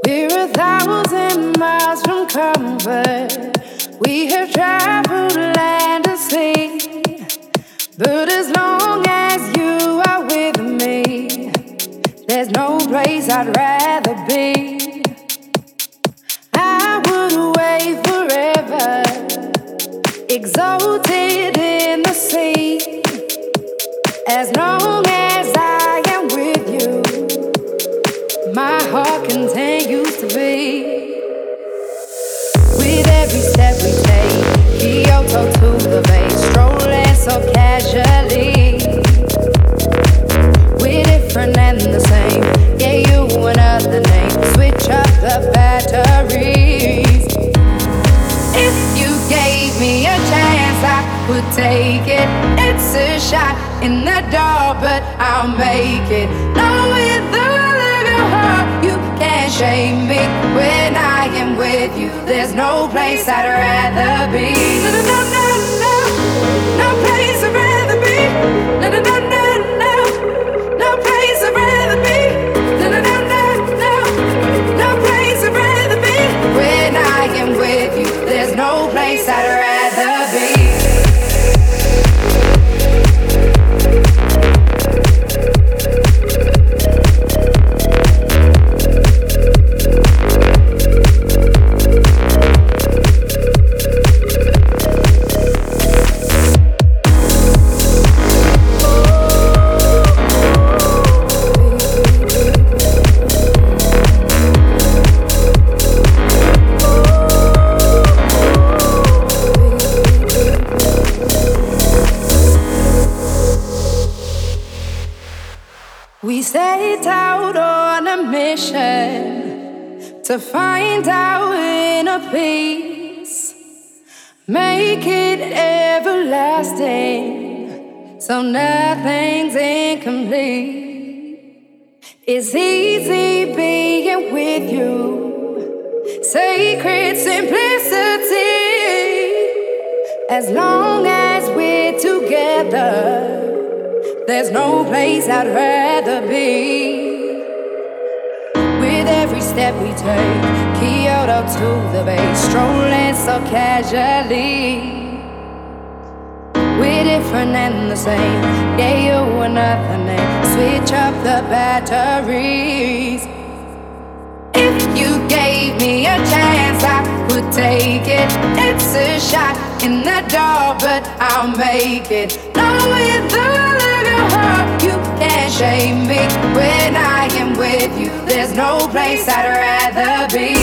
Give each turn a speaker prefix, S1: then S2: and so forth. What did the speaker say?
S1: We're 1,000 miles from comfort. We have traveled land and sea. But as long as you are with me, there's no place I'd rather be. I would wait forever, exalted in the sea. As long as I am with you, my heart continues to beat. With every step we take, Kyoto to the bay, strolling so casually. We're different and the same, gave you another name, switch up the batteries. If you gave me a chance, I would take it. It's a shot in the dark, but I'll make it. Knowing the look of heart, you can't shame me. When I am with you, there's no place I'd rather be. No, no, no, no, no, no place I'd rather be. No, no, no, no, no, no place I'd rather be. No, no, no, no, no, no place I'd rather be. When I am with you, there's no place I'd rather be. We set out on a mission to find our inner peace, make it everlasting, so nothing's incomplete. It's easy being with you, sacred simplicity. As long as we're together, there's no place I'd rather be. With every step we take, Kyoto to the bay, strolling so casually. We're different and the same, gave you another name, switch up the batteries. If you gave me a chance, I would take it. It's a shot in the dark, but I'll make it. Knowing the look of heart, you can't shame me. When I am with you, there's no place I'd rather be.